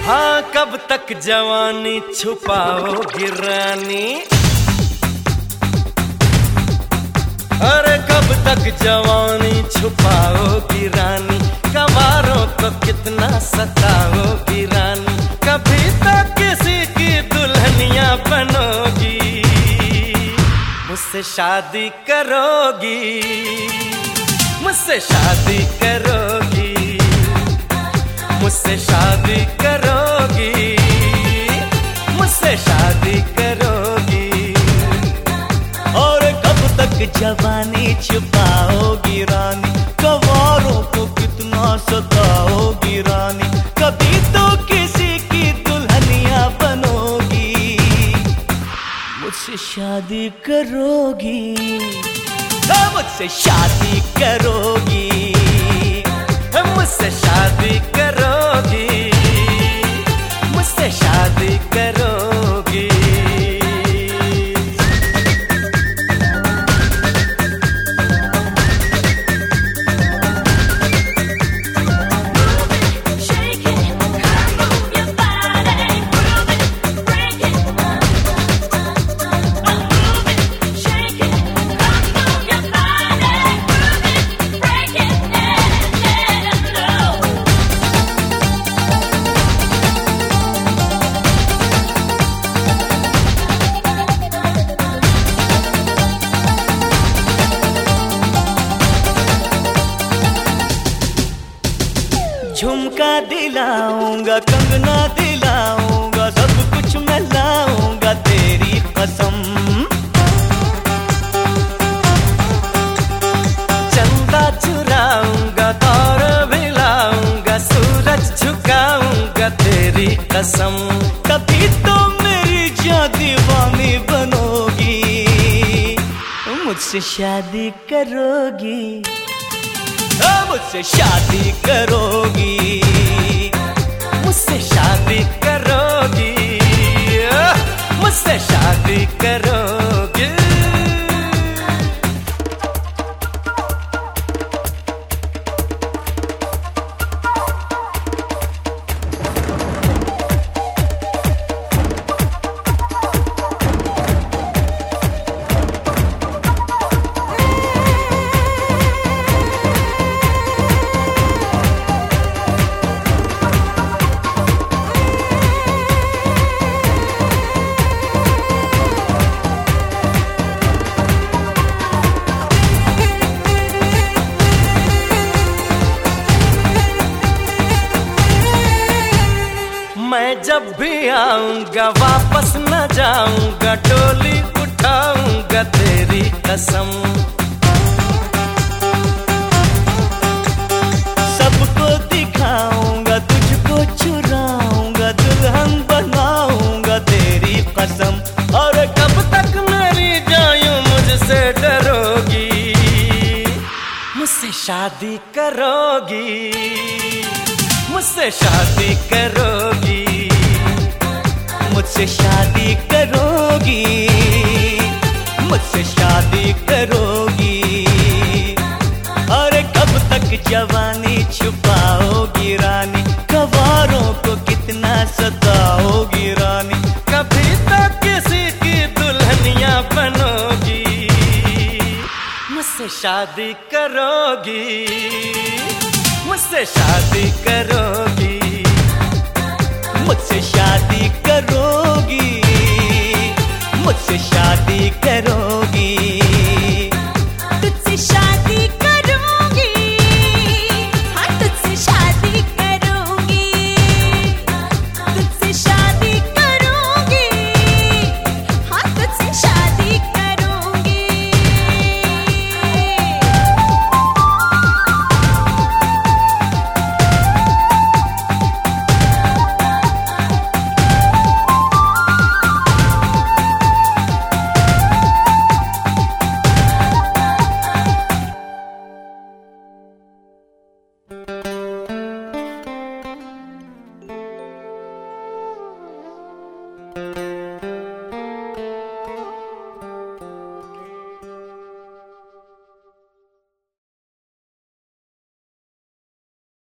हाँ कब तक जवानी छुपाओगी रानी, अरे कब तक जवानी छुपाओगी रानी, कवारों को कितना सताओगी रानी, कभी तो किसी की दुल्हनिया बनोगी, मुझसे शादी करोगी, मुझसे शादी करोगी, मुझसे शादी करोगी, मुझसे शादी करोगी। और कब तक जवानी छुपाओगी रानी, कवारों को कितना सताओगी रानी, कभी तो किसी की दुल्हनिया बनोगी, मुझसे शादी करोगी, मुझसे शादी करोगी, मुझसे शादी करोगी, मुझसे शादी करोगी। झुमका दिलाऊंगा, कंगना दिलाऊंगा, सब कुछ मैं लाऊंगा तेरी कसम, चंदा चुराऊंगा, तारे भी लाऊंगा, सूरज झुकाऊंगा तेरी कसम, कभी तो मेरी जान दीवानी बनोगी, मुझसे शादी करोगी, मुझसे शादी करोगी, मुझसे शादी करोगी, मुझसे शादी करोगी। मैं जब भी आऊंगा वापस न जाऊंगा, डोली उठाऊंगा तेरी कसम, सबको दिखाऊंगा, तुझको चुराऊंगा, दुल्हन बनाऊंगा तेरी कसम, और कब तक मेरी जायूं मुझसे डरोगी, मुझसे शादी करोगी, मुझसे शादी करोगी, मुझसे शादी करोगी, मुझसे शादी करोगी। अरे कब तक जवानी छुपाओगी रानी, कवारों को कितना सताओगी रानी, कभी तो किसी की दुल्हनिया बनोगी, मुझसे शादी करोगी, मुझसे शादी करोगी।